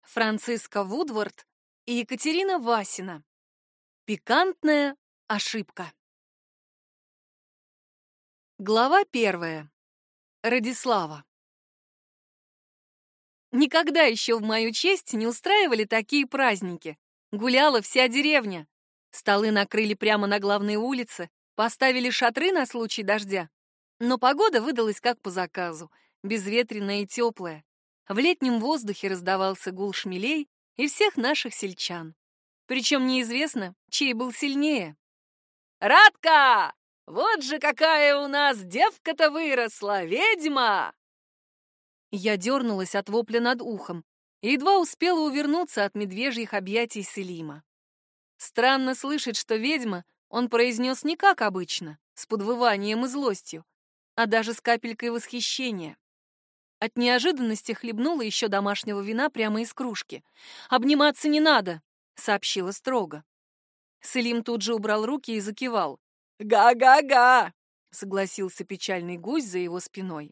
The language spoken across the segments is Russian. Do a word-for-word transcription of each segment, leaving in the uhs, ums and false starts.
Франциска Вудворд и Екатерина Васина. Пикантная ошибка. Глава первая. Радислава. Никогда еще в мою честь не устраивали такие праздники. Гуляла вся деревня. Столы накрыли прямо на главной улице, поставили шатры на случай дождя. Но погода выдалась как по заказу, безветренная и теплая. В летнем воздухе раздавался гул шмелей и всех наших сельчан. Причем неизвестно, чей был сильнее. «Радка! Вот же какая у нас девка-то выросла, ведьма!» Я дернулась от вопля над ухом и едва успела увернуться от медвежьих объятий Селима. Странно слышать, что ведьма он произнес не как обычно, с подвыванием и злостью, а даже с капелькой восхищения. От неожиданности хлебнула еще домашнего вина прямо из кружки. «Обниматься не надо», — сообщила строго. Селим тут же убрал руки и закивал. «Га-га-га!» — согласился печальный гусь за его спиной.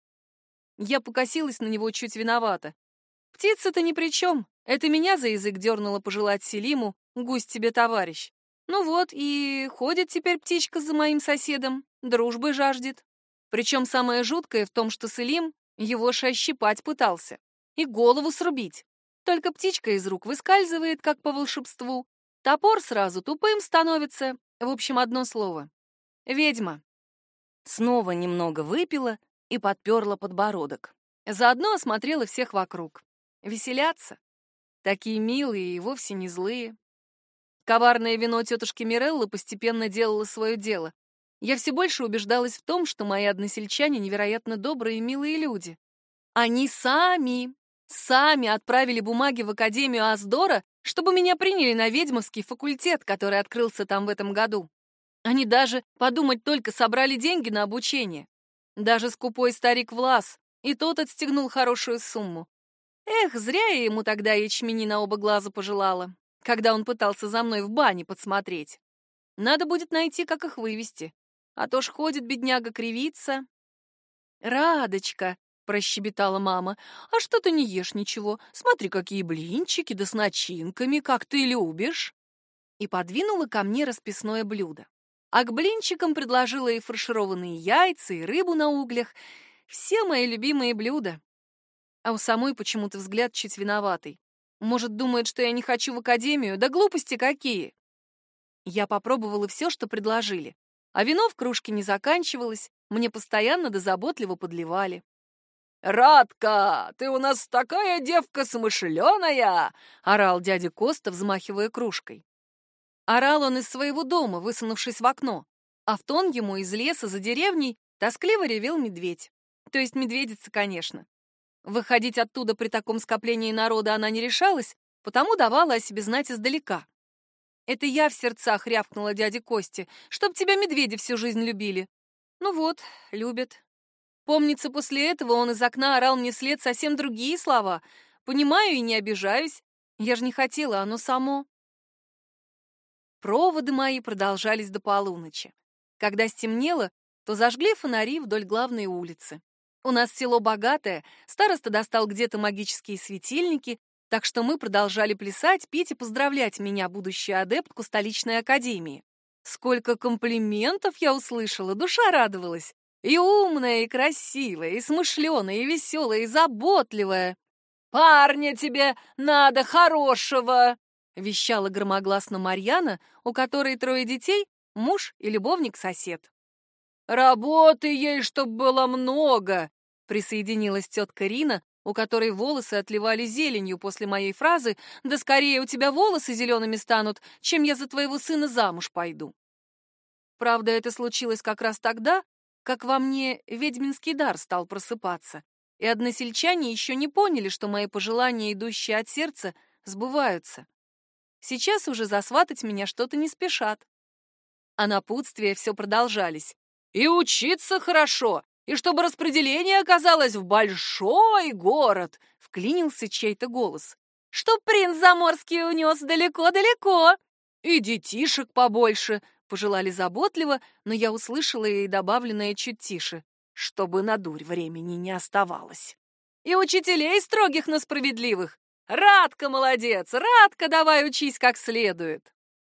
Я покосилась на него чуть виновата. «Птица-то ни при чем. Это меня за язык дернуло пожелать Селиму, гусь тебе товарищ. Ну вот, и ходит теперь птичка за моим соседом, дружбы жаждет. Причем самое жуткое в том, что Селим его ж ощипать пытался и голову срубить. Только птичка из рук выскальзывает, как по волшебству. Топор сразу тупым становится. В общем, одно слово. Ведьма. Снова немного выпила и подперла подбородок. Заодно осмотрела всех вокруг. Веселятся. Такие милые и вовсе не злые. Коварное вино тетушки Миреллы постепенно делало свое дело. Я все больше убеждалась в том, что мои односельчане невероятно добрые и милые люди. Они сами, сами отправили бумаги в Академию Аздора, чтобы меня приняли на ведьмовский факультет, который открылся там в этом году. Они даже подумать только собрали деньги на обучение. Даже скупой старик Влас, и тот отстегнул хорошую сумму. Эх, зря я ему тогда ячмени на оба глаза пожелала, когда он пытался за мной в бане подсмотреть. Надо будет найти, как их вывести. А то ж ходит бедняга кривится. «Радочка», — прощебетала мама, — «а что ты не ешь ничего? Смотри, какие блинчики, да с начинками, как ты любишь». И подвинула ко мне расписное блюдо. А к блинчикам предложила и фаршированные яйца, и рыбу на углях. Все мои любимые блюда. А у самой почему-то взгляд чуть виноватый. Может, думает, что я не хочу в академию? Да глупости какие! Я попробовала все, что предложили. А вино в кружке не заканчивалось, мне постоянно да заботливо подливали. «Радка, ты у нас такая девка смышленая!» — орал дядя Коста, взмахивая кружкой. Орал он из своего дома, высунувшись в окно, а в тон ему из леса за деревней тоскливо ревел медведь. То есть медведица, конечно. Выходить оттуда при таком скоплении народа она не решалась, потому давала о себе знать издалека. Это я в сердцах рявкнула дяде Косте, чтоб тебя медведи всю жизнь любили. Ну вот, любят. Помнится, после этого он из окна орал мне вслед совсем другие слова. Понимаю и не обижаюсь. Я же не хотела, оно само. Проводы мои продолжались до полуночи. Когда стемнело, то зажгли фонари вдоль главной улицы. У нас село богатое, староста достал где-то магические светильники, так что мы продолжали плясать, петь и поздравлять меня, будущую адептку столичной академии. Сколько комплиментов я услышала, душа радовалась. И умная, и красивая, и смышленая, и веселая, и заботливая. «Парня тебе надо хорошего!» — вещала громогласно Марьяна, у которой трое детей, муж и любовник-сосед. «Работы ей, чтоб было много!» — присоединилась тетка Рина, у которой волосы отливали зеленью после моей фразы «Да скорее у тебя волосы зелеными станут, чем я за твоего сына замуж пойду». Правда, это случилось как раз тогда, как во мне ведьминский дар стал просыпаться, и односельчане еще не поняли, что мои пожелания, идущие от сердца, сбываются. Сейчас уже засватать меня что-то не спешат. А напутствия все продолжались. «И учиться хорошо, и чтобы распределение оказалось в большой город!» — вклинился чей-то голос. «Чтоб принц заморский унес далеко-далеко!» «И детишек побольше!» — пожелали заботливо, но я услышала и добавленное чуть тише, чтобы на дурь времени не оставалось. «И учителей строгих, но справедливых! Радка молодец! Радка, давай учись как следует!»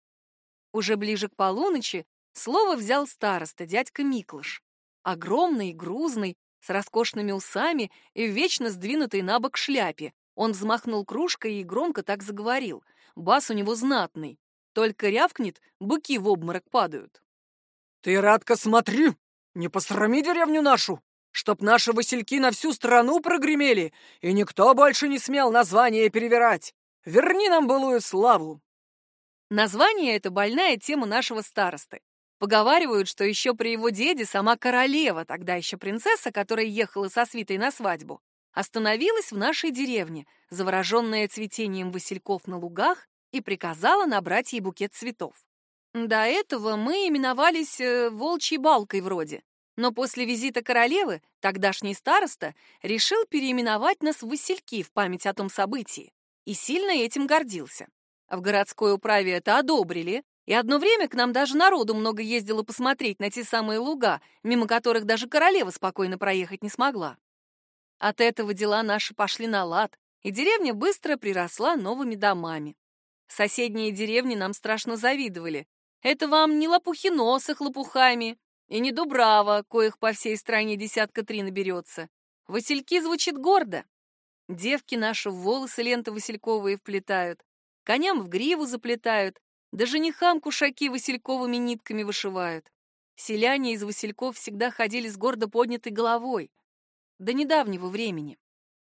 Уже ближе к полуночи слово взял староста, дядька Миклыш. Огромный, грузный, с роскошными усами и в вечно сдвинутой на бок шляпе. Он взмахнул кружкой и громко так заговорил. Бас у него знатный. Только рявкнет, быки в обморок падают. «Ты, Радка, смотри! Не посрами деревню нашу! Чтоб наши васильки на всю страну прогремели, и никто больше не смел название перевирать! Верни нам былую славу!» Название — это больная тема нашего старосты. Поговаривают, что еще при его деде сама королева, тогда еще принцесса, которая ехала со свитой на свадьбу, остановилась в нашей деревне, завороженная цветением васильков на лугах, и приказала набрать ей букет цветов. До этого мы именовались э, волчьей балкой вроде, но после визита королевы тогдашний староста решил переименовать нас в васильки в память о том событии и сильно этим гордился. В городской управе это одобрили, и одно время к нам даже народу много ездило посмотреть на те самые луга, мимо которых даже королева спокойно проехать не смогла. От этого дела наши пошли на лад, и деревня быстро приросла новыми домами. Соседние деревни нам страшно завидовали. Это вам не Лопухино с их лопухами, и не Дубрава, коих по всей стране десятка три наберется. Васильки звучит гордо. Девки наши в волосы ленты васильковые вплетают, коням в гриву заплетают, да женихам кушаки васильковыми нитками вышивают. Селяне из васильков всегда ходили с гордо поднятой головой. До недавнего времени.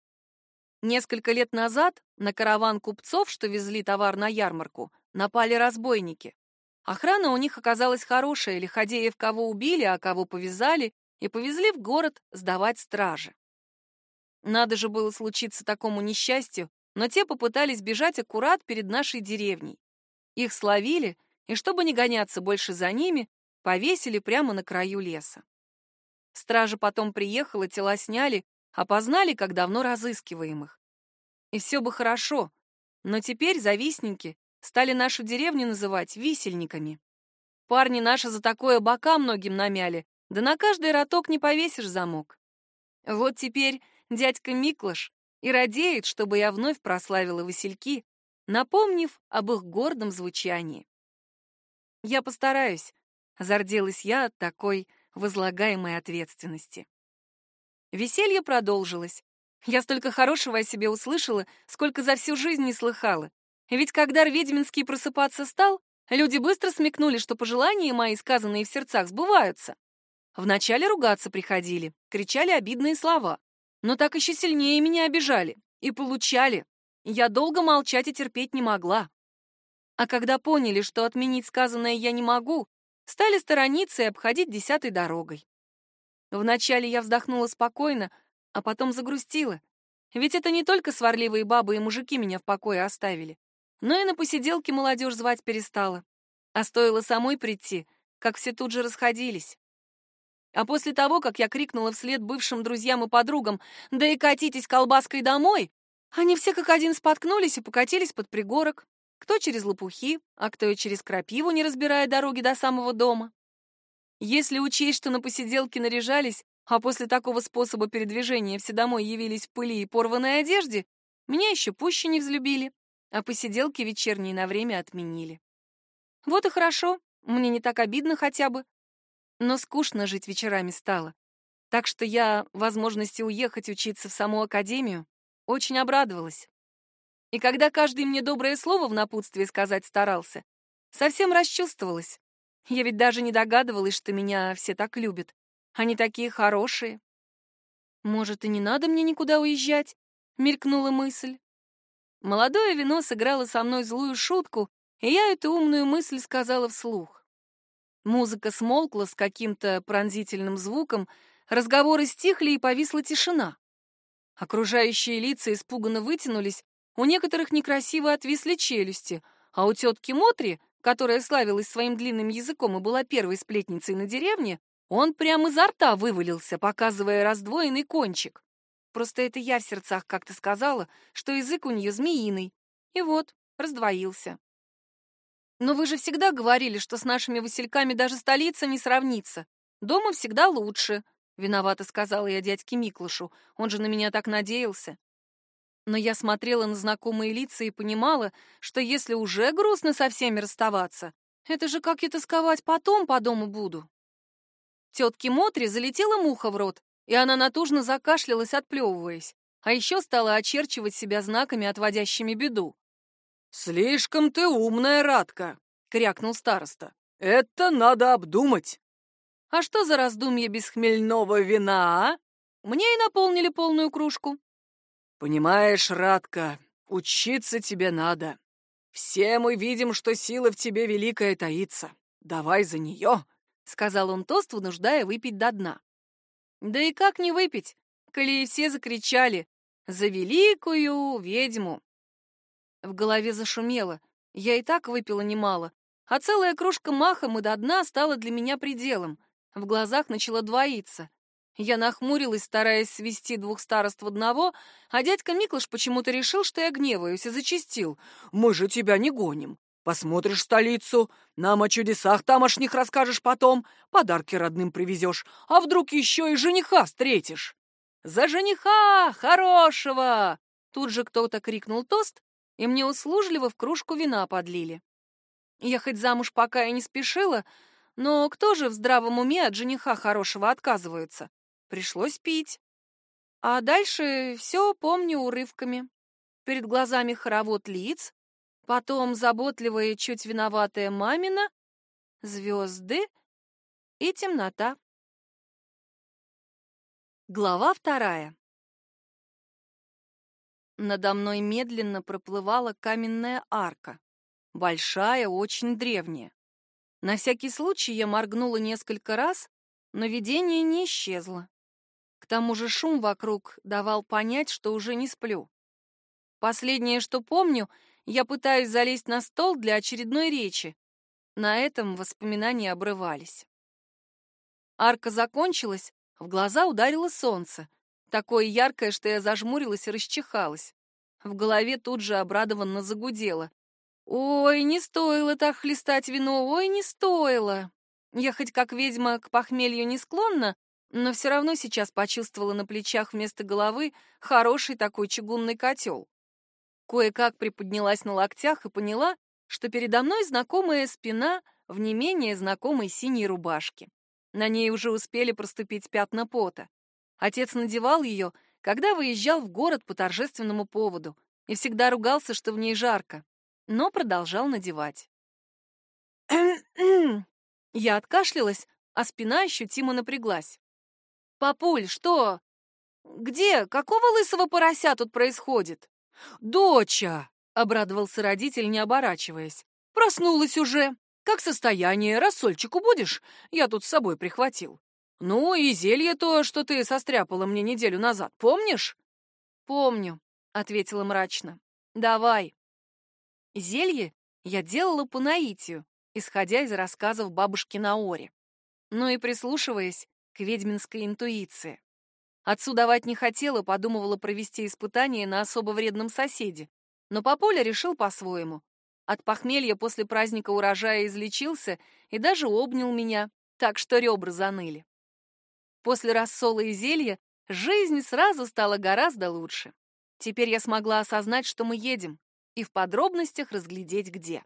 Несколько лет назад на караван купцов, что везли товар на ярмарку, напали разбойники. Охрана у них оказалась хорошая, лиходеев кого убили, а кого повязали, и повезли в город сдавать стражи. Надо же было случиться такому несчастью, но те попытались бежать аккурат перед нашей деревней. Их словили, и чтобы не гоняться больше за ними, повесили прямо на краю леса. Стража потом приехала, тела сняли, опознали, как давно разыскиваемых. И все бы хорошо, но теперь завистники стали нашу деревню называть висельниками. Парни наши за такое бока многим намяли, да на каждый роток не повесишь замок. Вот теперь дядька Миклыш и радеет, чтобы я вновь прославила васильки, напомнив об их гордом звучании. «Я постараюсь», — зарделась я от такой возлагаемой ответственности. Веселье продолжилось. Я столько хорошего о себе услышала, сколько за всю жизнь не слыхала. Ведь когда Ведьминский просыпаться стал, люди быстро смекнули, что пожелания мои, сказанные в сердцах, сбываются. Вначале ругаться приходили, кричали обидные слова, но так еще сильнее меня обижали. И получали. Я долго молчать и терпеть не могла. А когда поняли, что отменить сказанное я не могу, стали сторониться и обходить десятой дорогой. Вначале я вздохнула спокойно, а потом загрустила. Ведь это не только сварливые бабы и мужики меня в покое оставили, но и на посиделки молодежь звать перестала. А стоило самой прийти, как все тут же расходились. А после того, как я крикнула вслед бывшим друзьям и подругам: «Да и катитесь колбаской домой!», они все как один споткнулись и покатились под пригорок. Кто через лопухи, а кто и через крапиву, не разбирая дороги до самого дома. Если учесть, что на посиделки наряжались, а после такого способа передвижения все домой явились в пыли и порванной одежде, меня еще пуще не взлюбили, а посиделки вечерние на время отменили. Вот и хорошо, мне не так обидно хотя бы. Но скучно жить вечерами стало. Так что я возможности уехать учиться в саму академию очень обрадовалась. И когда каждый мне доброе слово в напутствие сказать старался, совсем расчувствовалась. Я ведь даже не догадывалась, что меня все так любят. Они такие хорошие. Может, и не надо мне никуда уезжать? Мелькнула мысль. Молодое вино сыграло со мной злую шутку, и я эту умную мысль сказала вслух. Музыка смолкла с каким-то пронзительным звуком, разговоры стихли, и повисла тишина. Окружающие лица испуганно вытянулись, у некоторых некрасиво отвисли челюсти, а у тетки Мотри, которая славилась своим длинным языком и была первой сплетницей на деревне, он прямо изо рта вывалился, показывая раздвоенный кончик. Просто это я в сердцах как-то сказала, что язык у нее змеиный. И вот, раздвоился. Но вы же всегда говорили, что с нашими васильками даже столица не сравнится. Дома всегда лучше, — виновато сказала я дядьке Миклышу. Он же на меня так надеялся. Но я смотрела на знакомые лица и понимала, что если уже грустно со всеми расставаться, это же как я тосковать потом по дому буду. Тетке Мотре залетела муха в рот, и она натужно закашлялась, отплевываясь, а еще стала очерчивать себя знаками, отводящими беду. «Слишком ты умная, Радка!» — крякнул староста. «Это надо обдумать!» «А что за раздумье без хмельного вина, а? Мне и наполнили полную кружку». «Понимаешь, Радка, учиться тебе надо. Все мы видим, что сила в тебе великая таится. Давай за нее!» — сказал он тост, вынуждая выпить до дна. Да и как не выпить, коли все закричали «За великую ведьму!». В голове зашумело, я и так выпила немало, а целая кружка махом и до дна стала для меня пределом. В глазах начало двоиться. Я нахмурилась, стараясь свести двух старост в одного, а дядька Миклыш почему-то решил, что я гневаюсь, и зачастил. «Мы же тебя не гоним. Посмотришь столицу, нам о чудесах тамошних расскажешь потом, подарки родным привезешь, а вдруг еще и жениха встретишь?» «За жениха! Хорошего!» Тут же кто-то крикнул тост, и мне услужливо в кружку вина подлили. Я хоть замуж пока и не спешила, но кто же в здравом уме от жениха хорошего отказывается? Пришлось пить. А дальше все помню урывками. Перед глазами хоровод лиц, потом заботливая и чуть виноватая мамина, звезды и темнота. Глава вторая. Надо мной медленно проплывала каменная арка. Большая, очень древняя. На всякий случай я моргнула несколько раз, но видение не исчезло. К тому же шум вокруг давал понять, что уже не сплю. Последнее, что помню, я пытаюсь залезть на стол для очередной речи. На этом воспоминания обрывались. Арка закончилась, в глаза ударило солнце, такое яркое, что я зажмурилась и расчихалась. В голове тут же обрадованно загудело. Ой, не стоило так хлестать вино, ой, не стоило. Я хоть как ведьма к похмелью не склонна, но все равно сейчас почувствовала на плечах вместо головы хороший такой чугунный котел. Кое-как приподнялась на локтях и поняла, что передо мной знакомая спина в не менее знакомой синей рубашке. На ней уже успели проступить пятна пота. Отец надевал ее, когда выезжал в город по торжественному поводу, и всегда ругался, что в ней жарко, но продолжал надевать. Я откашлялась, а спина ощутимо напряглась. «Папуль, что? Где? Какого лысого порося тут происходит?» «Доча!» — обрадовался родитель, не оборачиваясь. «Проснулась уже. Как состояние? Рассольчику будешь? Я тут с собой прихватил. Ну и зелье то, что ты состряпала мне неделю назад, помнишь?» «Помню», — ответила мрачно. «Давай». Зелье я делала по наитию, исходя из рассказов бабушки Наори, но и прислушиваясь к ведьминской интуиции. Отцу давать не хотела, подумывала провести испытание на особо вредном соседе, но папуля решил по-своему. От похмелья после праздника урожая излечился и даже обнял меня, так что ребра заныли. После рассола и зелья жизнь сразу стала гораздо лучше. Теперь я смогла осознать, что мы едем, и в подробностях разглядеть где.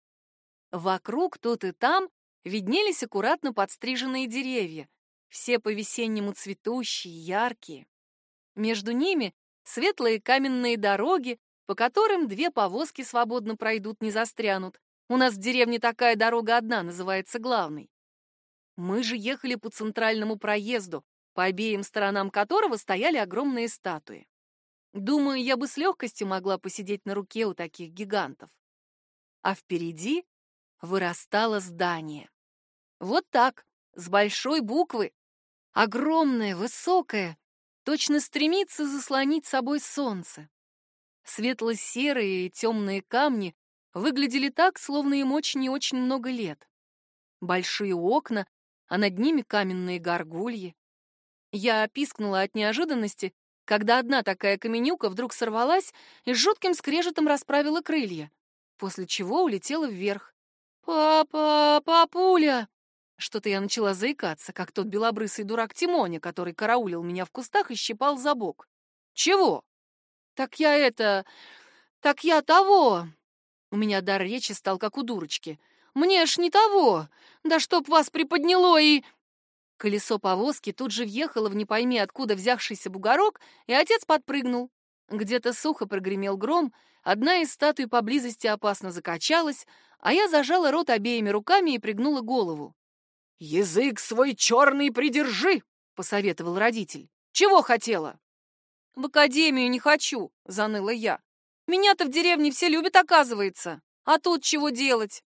Вокруг тут и там виднелись аккуратно подстриженные деревья, все по-весеннему цветущие, яркие. Между ними светлые каменные дороги, по которым две повозки свободно пройдут, не застрянут. У нас в деревне такая дорога одна, называется главной. Мы же ехали по центральному проезду, по обеим сторонам которого стояли огромные статуи. Думаю, я бы с легкостью могла посидеть на руке у таких гигантов. А впереди вырастало здание. Вот так, с большой буквы. Огромное, высокое, точно стремится заслонить собой солнце. Светло-серые и темные камни выглядели так, словно им очень и очень много лет. Большие окна, а над ними каменные горгульи. Я пискнула от неожиданности, когда одна такая каменюка вдруг сорвалась и с жутким скрежетом расправила крылья, после чего улетела вверх. «Папа, папуля!» Что-то я начала заикаться, как тот белобрысый дурак Тимоня, который караулил меня в кустах и щипал за бок. «Чего?» Так я это... Так я того... У меня дар речи стал как у дурочки. Мне ж не того. Да чтоб вас приподняло и... Колесо повозки тут же въехало в не пойми откуда взявшийся бугорок, и отец подпрыгнул. Где-то сухо прогремел гром, одна из статуй поблизости опасно закачалась, а я зажала рот обеими руками и пригнула голову. «Язык свой черный придержи!» — посоветовал родитель. «Чего хотела?» «В академию не хочу», — заныла я. «Меня-то в деревне все любят, оказывается. А тут чего делать?»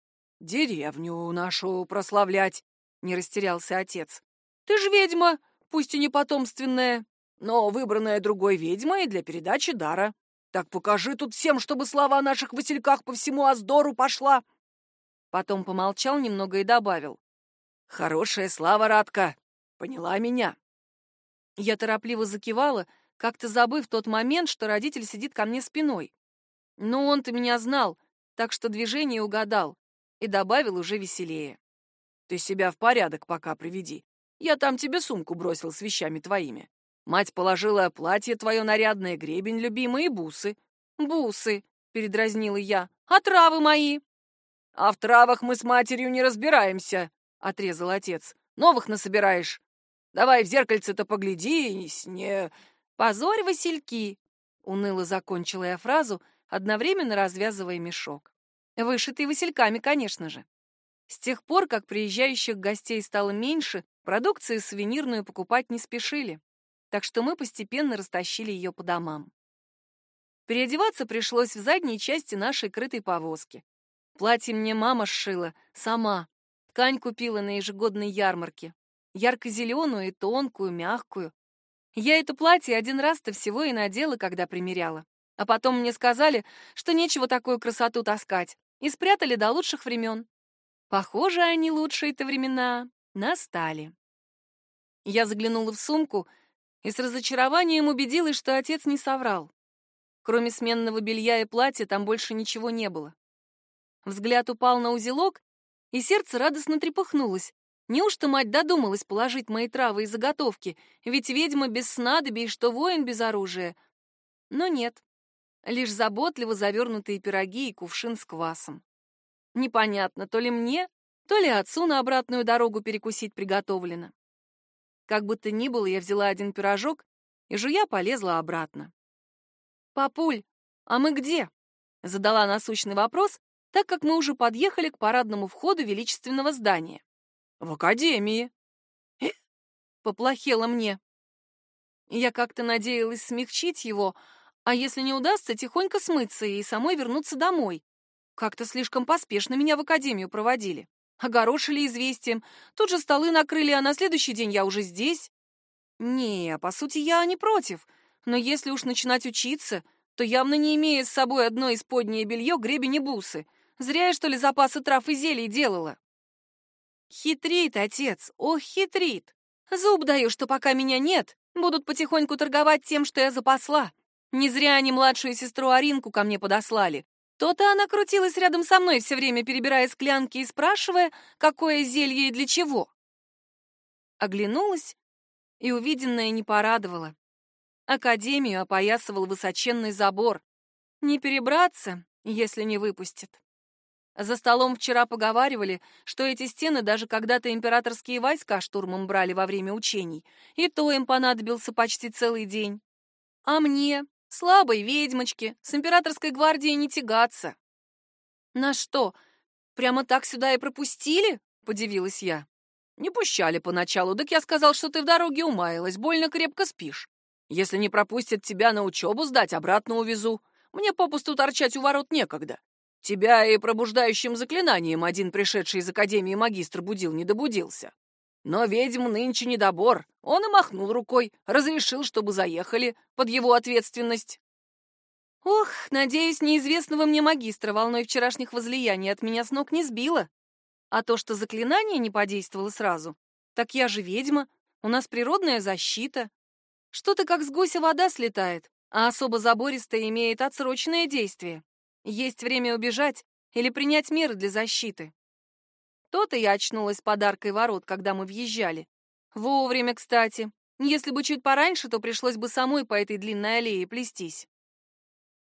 «Деревню нашу прославлять», — не растерялся отец. «Ты ж ведьма, пусть и не потомственная, но выбранная другой ведьмой для передачи дара. Так покажи тут всем, чтобы слава о наших васильках по всему Аздору пошла». Потом помолчал немного и добавил. «Хорошая слава, Радка. Поняла меня?» Я торопливо закивала, как-то забыв тот момент, что родитель сидит ко мне спиной. Но он-то меня знал, так что движение угадал, и добавил уже веселее. «Ты себя в порядок пока приведи. Я там тебе сумку бросил с вещами твоими. Мать положила платье твое нарядное, гребень любимый и бусы». «Бусы», — передразнила я, — «а травы мои?» «А в травах мы с матерью не разбираемся», — отрезал отец. «Новых насобираешь. Давай в зеркальце-то погляди и сне...» «Позорь васильки», — уныло закончила я фразу, одновременно развязывая мешок. Вышитый васильками, конечно же. С тех пор, как приезжающих гостей стало меньше, продукцию сувенирную покупать не спешили, так что мы постепенно растащили ее по домам. Переодеваться пришлось в задней части нашей крытой повозки. Платье мне мама сшила сама, ткань купила на ежегодной ярмарке, ярко-зеленую и тонкую, мягкую. Я это платье один раз-то всего и надела, когда примеряла. А потом мне сказали, что нечего такую красоту таскать, и спрятали до лучших времен. Похоже, они лучшие-то времена настали. Я заглянула в сумку и с разочарованием убедилась, что отец не соврал. Кроме сменного белья и платья там больше ничего не было. Взгляд упал на узелок, и сердце радостно трепыхнулось. Неужто мать додумалась положить мои травы и заготовки, ведь ведьма без снадобий, что воин без оружия? Но нет, лишь заботливо завернутые пироги и кувшин с квасом. Непонятно, то ли мне, то ли отцу на обратную дорогу перекусить приготовлено. Как бы то ни было, я взяла один пирожок и, жуя, полезла обратно. «Папуль, а мы где?» — задала насущный вопрос, так как мы уже подъехали к парадному входу величественного здания. «В академии». «Э?» — поплохело мне. Я как-то надеялась смягчить его, а если не удастся, тихонько смыться и самой вернуться домой. Как-то слишком поспешно меня в академию проводили. Огорошили известием, тут же столы накрыли, а на следующий день я уже здесь. Не, по сути, я не против, но если уж начинать учиться, то явно не имея с собой одно исподнее белье, гребень и бусы. Зря я, что ли, запасы трав и зелий делала. Хитрит отец, ох, хитрит. Зуб даю, что пока меня нет, будут потихоньку торговать тем, что я запасла. Не зря они младшую сестру Аринку ко мне подослали. То-то она крутилась рядом со мной, все время перебирая склянки и спрашивая, какое зелье и для чего. Оглянулась, и увиденное не порадовало. Академию опоясывал высоченный забор. Не перебраться, если не выпустят. За столом вчера поговаривали, что эти стены даже когда-то императорские войска штурмом брали во время учений, и то им понадобился почти целый день. А мне, слабой ведьмочке, с императорской гвардией не тягаться. На что, прямо так сюда и пропустили? Подивилась я. Не пущали поначалу, так я сказал, что ты в дороге умаялась, больно крепко спишь. Если не пропустят тебя на учебу сдать, обратно увезу. Мне попусту торчать у ворот некогда. Тебя и пробуждающим заклинанием один пришедший из Академии магистр будил не добудился. Но ведьм нынче недобор. Он и махнул рукой, разрешил, чтобы заехали под его ответственность. Ох, надеюсь, неизвестного мне магистра волной вчерашних возлияний от меня с ног не сбило. А то, что заклинание не подействовало сразу, так я же ведьма, у нас природная защита. Что-то как с гуся вода слетает, а особо забористая имеет отсрочное действие. Есть время убежать или принять меры для защиты. То-то я очнулась подаркой ворот, когда мы въезжали. Вовремя, кстати. Если бы чуть пораньше, то пришлось бы самой по этой длинной аллее плестись.